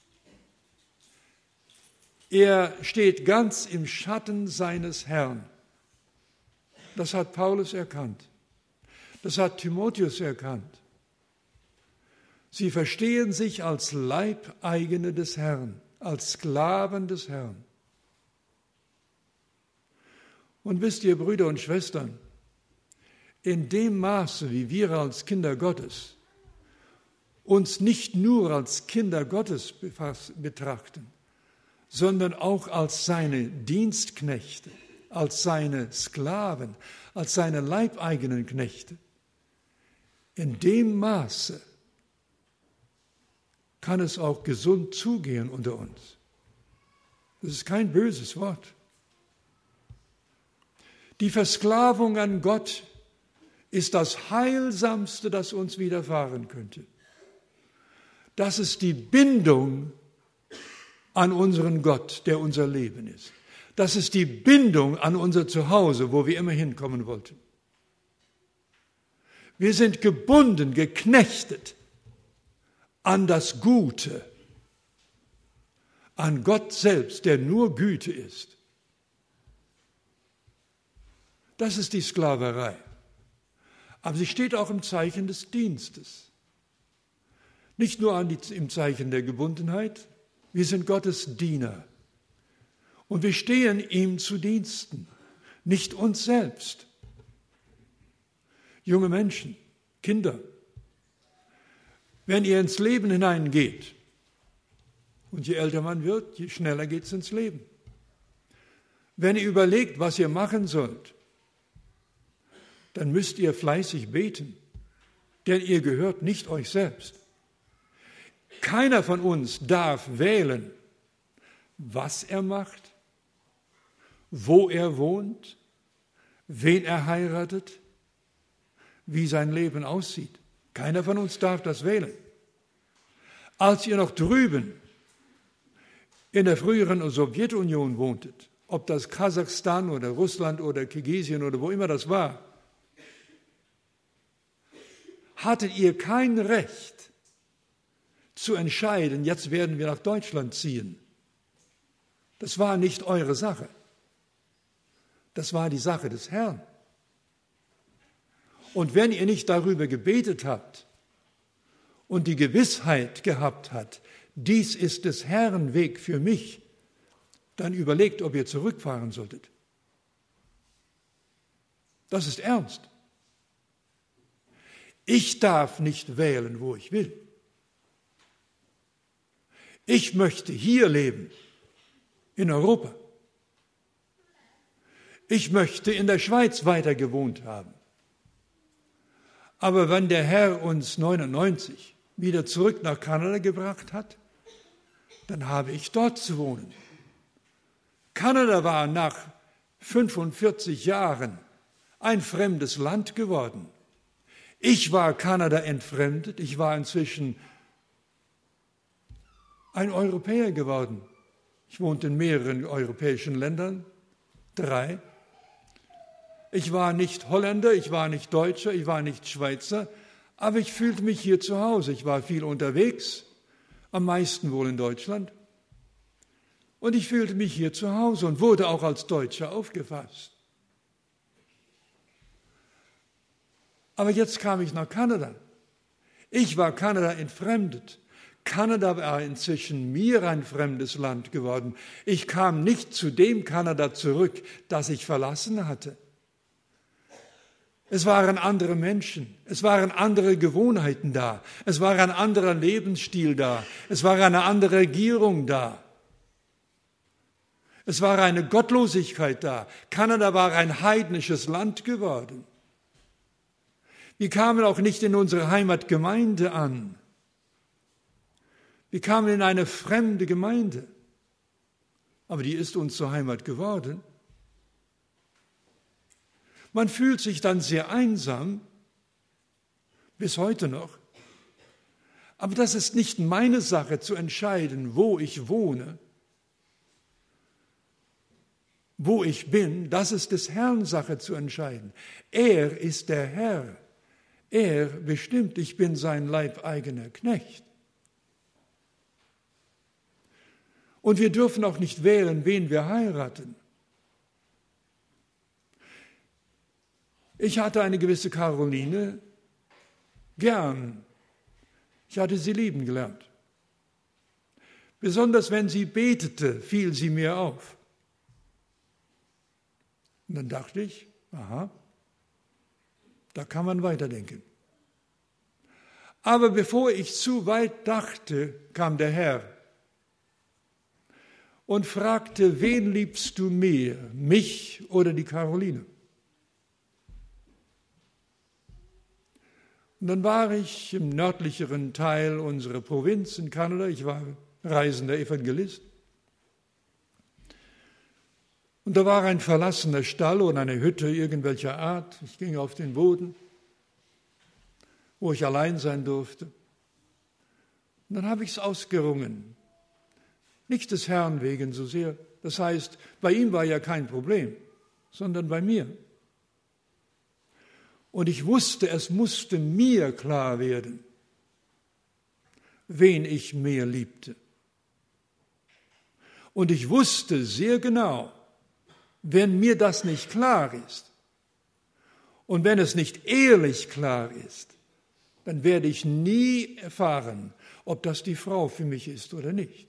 Er steht ganz im Schatten seines Herrn. Das hat Paulus erkannt. Das hat Timotheus erkannt. Sie verstehen sich als Leibeigene des Herrn, als Sklaven des Herrn. Und wisst ihr, Brüder und Schwestern, in dem Maße, wie wir als Kinder Gottes uns nicht nur als Kinder Gottes betrachten, sondern auch als seine Dienstknechte, als seine Sklaven, als seine leibeigenen Knechte. In dem Maße kann es auch gesund zugehen unter uns. Das ist kein böses Wort. Die Versklavung an Gott ist das Heilsamste, das uns widerfahren könnte. Das ist die Bindung an unseren Gott, der unser Leben ist. Das ist die Bindung an unser Zuhause, wo wir immer hinkommen wollten. Wir sind gebunden, geknechtet an das Gute, an Gott selbst, der nur Güte ist. Das ist die Sklaverei. Aber sie steht auch im Zeichen des Dienstes. Nicht nur im Zeichen der Gebundenheit, wir sind Gottes Diener. Und wir stehen ihm zu Diensten, nicht uns selbst. Junge Menschen, Kinder, wenn ihr ins Leben hineingeht, und je älter man wird, je schneller geht es ins Leben. Wenn ihr überlegt, was ihr machen sollt, dann müsst ihr fleißig beten, denn ihr gehört nicht euch selbst. Keiner von uns darf wählen, was er macht, wo er wohnt, wen er heiratet, wie sein Leben aussieht. Keiner von uns darf das wählen. Als ihr noch drüben in der früheren Sowjetunion wohntet, ob das Kasachstan oder Russland oder Kirgisien oder wo immer das war, hattet ihr kein Recht zu entscheiden, jetzt werden wir nach Deutschland ziehen. Das war nicht eure Sache. Das war die Sache des Herrn. Und wenn ihr nicht darüber gebetet habt und die Gewissheit gehabt habt, dies ist des Herrn Weg für mich, dann überlegt, ob ihr zurückfahren solltet. Das ist ernst. Ich darf nicht wählen, wo ich will. Ich möchte hier leben, in Europa. Ich möchte in der Schweiz weiter gewohnt haben. Aber wenn der Herr uns 1999 wieder zurück nach Kanada gebracht hat, dann habe ich dort zu wohnen. Kanada war nach 45 Jahren ein fremdes Land geworden. Ich war Kanada entfremdet, ich war inzwischen ein Europäer geworden. Ich wohnte in mehreren europäischen Ländern, 3. Ich war nicht Holländer, ich war nicht Deutscher, ich war nicht Schweizer, aber ich fühlte mich hier zu Hause. Ich war viel unterwegs, am meisten wohl in Deutschland. Und ich fühlte mich hier zu Hause und wurde auch als Deutscher aufgefasst. Aber jetzt kam ich nach Kanada. Ich war Kanada entfremdet. Kanada war inzwischen mir ein fremdes Land geworden. Ich kam nicht zu dem Kanada zurück, das ich verlassen hatte. Es waren andere Menschen, es waren andere Gewohnheiten da, es war ein anderer Lebensstil da, es war eine andere Regierung da. Es war eine Gottlosigkeit da. Kanada war ein heidnisches Land geworden. Wir kamen auch nicht in unsere Heimatgemeinde an. Wir kamen in eine fremde Gemeinde. Aber die ist uns zur Heimat geworden. Man fühlt sich dann sehr einsam, bis heute noch. Aber das ist nicht meine Sache zu entscheiden, wo ich wohne, wo ich bin. Das ist des Herrn Sache zu entscheiden. Er ist der Herr. Er bestimmt, ich bin sein leibeigener Knecht. Und wir dürfen auch nicht wählen, wen wir heiraten. Ich hatte eine gewisse Caroline gern. Ich hatte sie lieben gelernt. Besonders wenn sie betete, fiel sie mir auf. Und dann dachte ich, aha, da kann man weiterdenken. Aber bevor ich zu weit dachte, kam der Herr und fragte, wen liebst du mehr, mich oder die Caroline? Und dann war ich im nördlicheren Teil unserer Provinz in Kanada. Ich war reisender Evangelist. Und da war ein verlassener Stall und eine Hütte irgendwelcher Art. Ich ging auf den Boden, wo ich allein sein durfte. Und dann habe ich es ausgerungen. Nicht des Herrn wegen so sehr. Das heißt, bei ihm war ja kein Problem, sondern bei mir. Und ich wusste, es musste mir klar werden, wen ich mehr liebte. Und ich wusste sehr genau, wenn mir das nicht klar ist und wenn es nicht ehrlich klar ist, dann werde ich nie erfahren, ob das die Frau für mich ist oder nicht.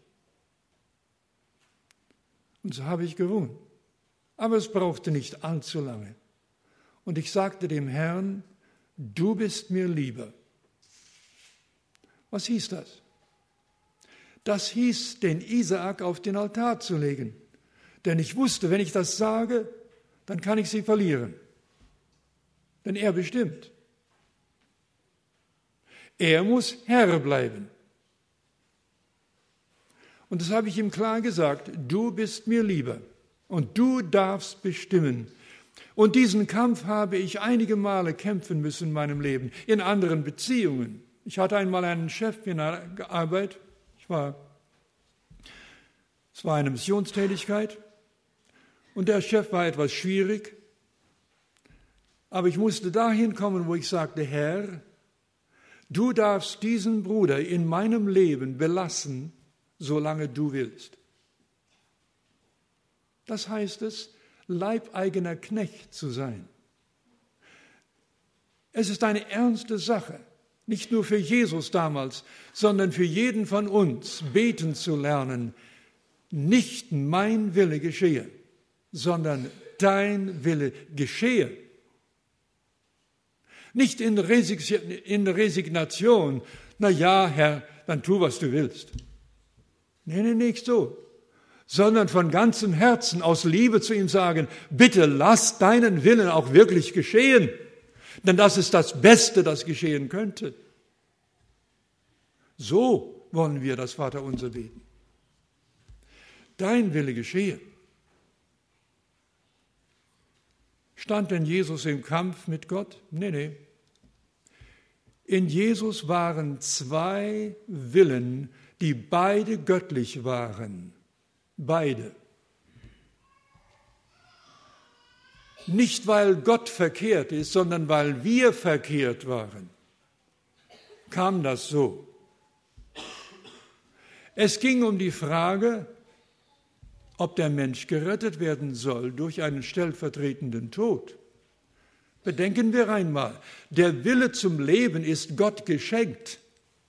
Und so habe ich gerungen. Aber es brauchte nicht allzu lange. Und ich sagte dem Herrn, du bist mir lieber. Was hieß das? Das hieß, den Isaak auf den Altar zu legen. Denn ich wusste, wenn ich das sage, dann kann ich sie verlieren. Denn er bestimmt. Er muss Herr bleiben. Und das habe ich ihm klar gesagt, du bist mir lieber und du darfst bestimmen. Und diesen Kampf habe ich einige Male kämpfen müssen in meinem Leben, in anderen Beziehungen. Ich hatte einmal einen Chef in der Arbeit, es war eine Missionstätigkeit und der Chef war etwas schwierig, aber ich musste dahin kommen, wo ich sagte, Herr, du darfst diesen Bruder in meinem Leben belassen, solange du willst. Das heißt es, leibeigener Knecht zu sein. Es ist eine ernste Sache, nicht nur für Jesus damals, sondern für jeden von uns, beten zu lernen, nicht mein Wille geschehe, sondern dein Wille geschehe. Nicht in Resignation, na ja, Herr, dann tu, was du willst. Nee, nicht so. Sondern von ganzem Herzen aus Liebe zu ihm sagen, bitte lass deinen Willen auch wirklich geschehen, denn das ist das Beste, das geschehen könnte. So wollen wir das Vaterunser beten. Dein Wille geschehe. Stand denn Jesus im Kampf mit Gott? Nee. In Jesus waren zwei Willen, die beide göttlich waren. Beide. Nicht, weil Gott verkehrt ist, sondern weil wir verkehrt waren, kam das so. Es ging um die Frage, ob der Mensch gerettet werden soll durch einen stellvertretenden Tod. Bedenken wir einmal, der Wille zum Leben ist Gott geschenkt.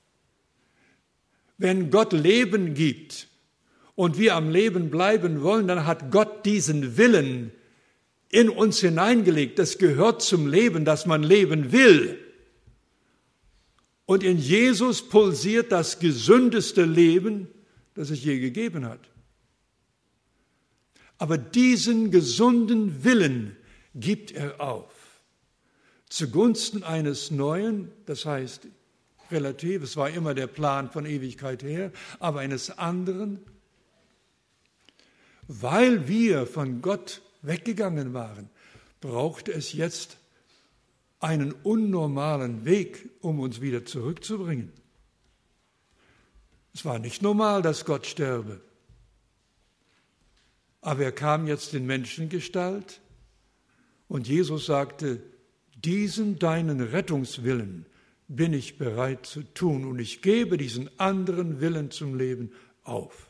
Wenn Gott Leben gibt und wir am Leben bleiben wollen, dann hat Gott diesen Willen in uns hineingelegt. Das gehört zum Leben, dass man leben will. Und in Jesus pulsiert das gesündeste Leben, das es je gegeben hat. Aber diesen gesunden Willen gibt er auf. Zugunsten eines neuen, das heißt relativ, es war immer der Plan von Ewigkeit her, aber eines anderen, weil wir von Gott weggegangen waren, brauchte es jetzt einen unnormalen Weg, um uns wieder zurückzubringen. Es war nicht normal, dass Gott sterbe. Aber er kam jetzt in Menschengestalt und Jesus sagte, diesen deinen Rettungswillen bin ich bereit zu tun und ich gebe diesen anderen Willen zum Leben auf.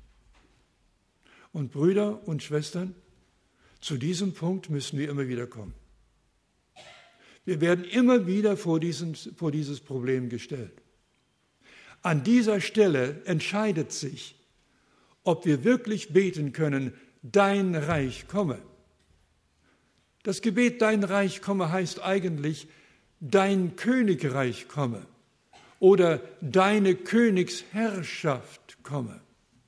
Und Brüder und Schwestern, zu diesem Punkt müssen wir immer wieder kommen. Wir werden immer wieder vor dieses Problem gestellt. An dieser Stelle entscheidet sich, ob wir wirklich beten können, dein Reich komme. Das Gebet, dein Reich komme, heißt eigentlich, dein Königreich komme oder deine Königsherrschaft komme.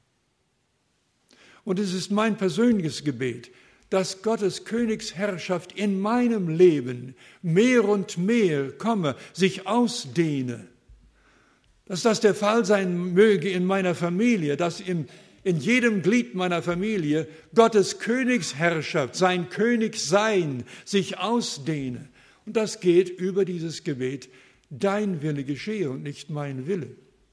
Und es ist mein persönliches Gebet, dass Gottes Königsherrschaft in meinem Leben mehr und mehr komme, sich ausdehne. Dass das der Fall sein möge in meiner Familie, dass in jedem Glied meiner Familie Gottes Königsherrschaft, sein Königsein sich ausdehne. Und das geht über dieses Gebet, dein Wille geschehe und nicht mein Wille.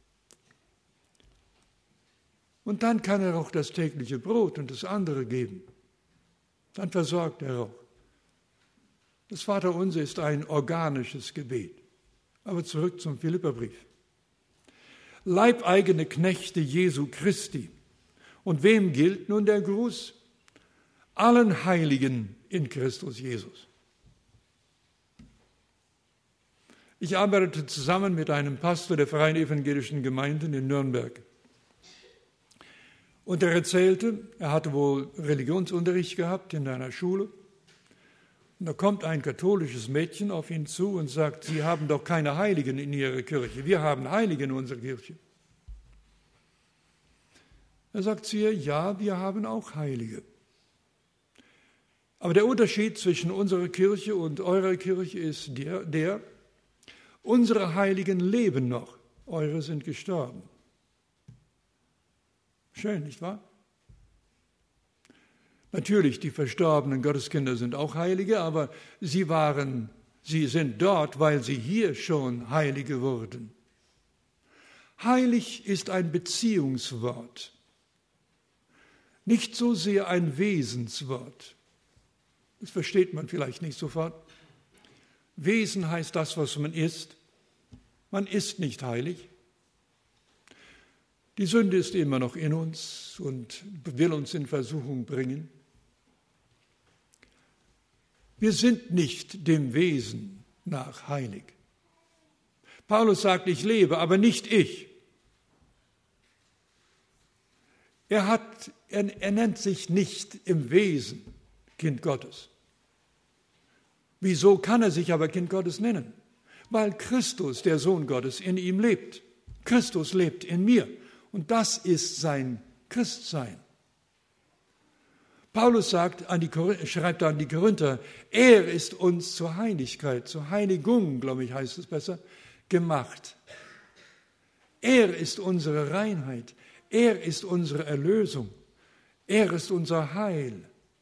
Und dann kann er auch das tägliche Brot und das andere geben. Dann versorgt er auch. Das Vaterunser ist ein organisches Gebet. Aber zurück zum Philipperbrief. Leibeigene Knechte Jesu Christi. Und wem gilt nun der Gruß? Allen Heiligen in Christus Jesus. Ich arbeitete zusammen mit einem Pastor der Freien Evangelischen Gemeinden in Nürnberg. Und er erzählte, er hatte wohl Religionsunterricht gehabt in einer Schule. Und da kommt ein katholisches Mädchen auf ihn zu und sagt, Sie haben doch keine Heiligen in Ihrer Kirche. Wir haben Heilige in unserer Kirche. Er sagt zu ihr, ja, wir haben auch Heilige. Aber der Unterschied zwischen unserer Kirche und eurer Kirche ist der, unsere Heiligen leben noch, eure sind gestorben. Schön, nicht wahr? Natürlich, die verstorbenen Gotteskinder sind auch Heilige, aber sie sind dort, weil sie hier schon Heilige wurden. Heilig ist ein Beziehungswort, nicht so sehr ein Wesenswort. Das versteht man vielleicht nicht sofort. Wesen heißt das, was man ist. Man ist nicht heilig. Die Sünde ist immer noch in uns und will uns in Versuchung bringen. Wir sind nicht dem Wesen nach heilig. Paulus sagt, ich lebe, aber nicht ich. Er nennt sich nicht im Wesen Kind Gottes. Wieso kann er sich aber Kind Gottes nennen? Weil Christus, der Sohn Gottes, in ihm lebt. Christus lebt in mir und das ist sein Christsein. Paulus schreibt an die Korinther, er ist uns zur Heiligkeit, zur Heiligung, glaube ich, heißt es besser, gemacht. Er ist unsere Reinheit. Er ist unsere Erlösung. Er ist unser Heil.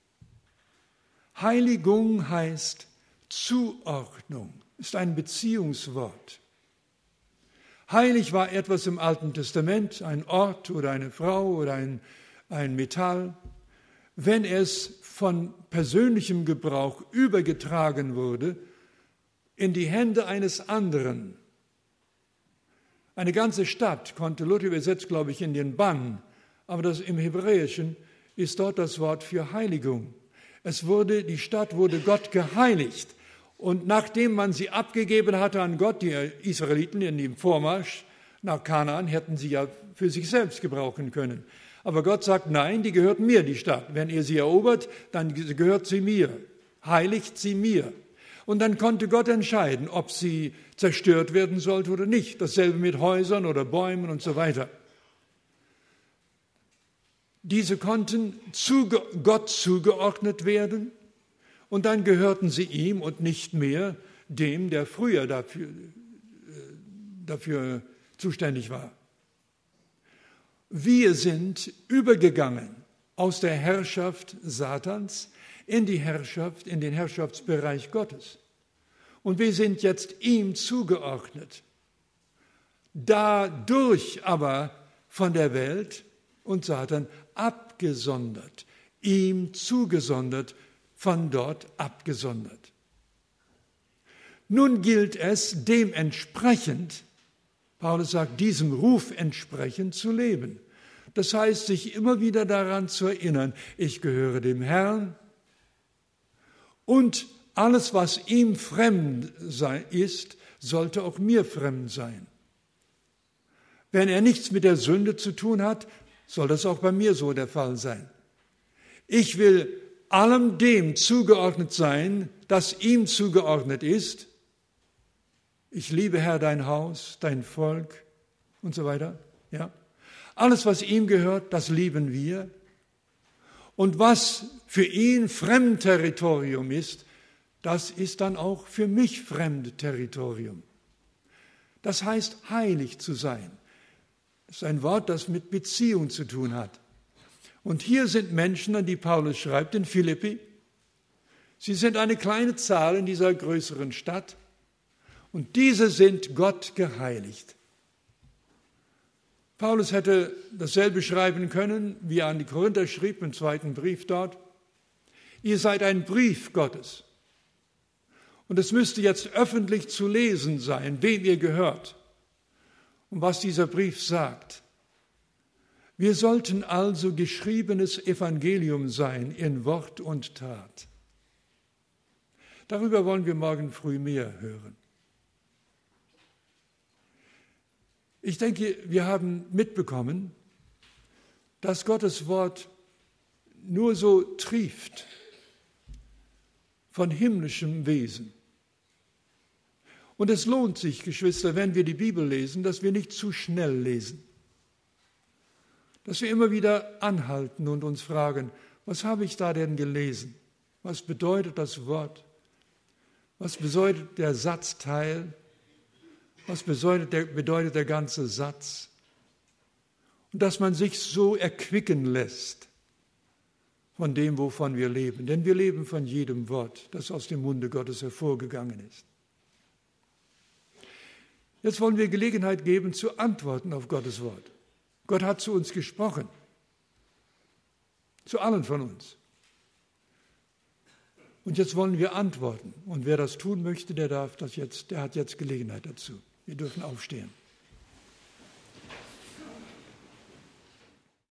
Heiligung heißt Zuordnung, ist ein Beziehungswort. Heilig war etwas im Alten Testament, ein Ort oder eine Frau oder ein Metall. Wenn es von persönlichem Gebrauch übergetragen wurde in die Hände eines anderen, eine ganze Stadt, konnte Luther übersetzt, glaube ich, in den Bann, aber das im Hebräischen ist dort das Wort für Heiligung. Die Stadt wurde Gott geheiligt. Und nachdem man sie abgegeben hatte an Gott, die Israeliten in dem Vormarsch nach Kanaan hätten sie ja für sich selbst gebrauchen können. Aber Gott sagt, nein, die gehört mir, die Stadt. Wenn ihr sie erobert, dann gehört sie mir. Heiligt sie mir. Und dann konnte Gott entscheiden, ob sie zerstört werden sollte oder nicht. Dasselbe mit Häusern oder Bäumen und so weiter. Diese konnten Gott zugeordnet werden und dann gehörten sie ihm und nicht mehr dem, der früher dafür zuständig war. Wir sind übergegangen aus der Herrschaft Satans in den Herrschaftsbereich Gottes. Und wir sind jetzt ihm zugeordnet. Dadurch aber von der Welt und Satan abgesondert, ihm zugesondert, von dort abgesondert. Nun gilt es dementsprechend, Paulus sagt, diesem Ruf entsprechend zu leben. Das heißt, sich immer wieder daran zu erinnern, ich gehöre dem Herrn und alles, was ihm fremd ist, sollte auch mir fremd sein. Wenn er nichts mit der Sünde zu tun hat, soll das auch bei mir so der Fall sein. Ich will allem dem zugeordnet sein, das ihm zugeordnet ist. Ich liebe, Herr, dein Haus, dein Volk und so weiter. Ja. Alles, was ihm gehört, das lieben wir. Und was für ihn Fremdterritorium ist, das ist dann auch für mich Fremdterritorium. Das heißt, heilig zu sein. Das ist ein Wort, das mit Beziehung zu tun hat. Und hier sind Menschen, an die Paulus schreibt, in Philippi. Sie sind eine kleine Zahl in dieser größeren Stadt. Und diese sind Gott geheiligt. Paulus hätte dasselbe schreiben können, wie er an die Korinther schrieb, im 2. Brief dort. Ihr seid ein Brief Gottes. Und es müsste jetzt öffentlich zu lesen sein, wem ihr gehört und was dieser Brief sagt. Wir sollten also geschriebenes Evangelium sein in Wort und Tat. Darüber wollen wir morgen früh mehr hören. Ich denke, wir haben mitbekommen, dass Gottes Wort nur so trieft von himmlischem Wesen. Und es lohnt sich, Geschwister, wenn wir die Bibel lesen, dass wir nicht zu schnell lesen. Dass wir immer wieder anhalten und uns fragen, was habe ich da denn gelesen? Was bedeutet das Wort? Was bedeutet der Satzteil? Was bedeutet der ganze Satz? Und dass man sich so erquicken lässt von dem, wovon wir leben. Denn wir leben von jedem Wort, das aus dem Munde Gottes hervorgegangen ist. Jetzt wollen wir Gelegenheit geben, zu antworten auf Gottes Wort. Gott hat zu uns gesprochen. Zu allen von uns. Und jetzt wollen wir antworten. Und wer das tun möchte, der hat jetzt Gelegenheit dazu. Wir dürfen aufstehen.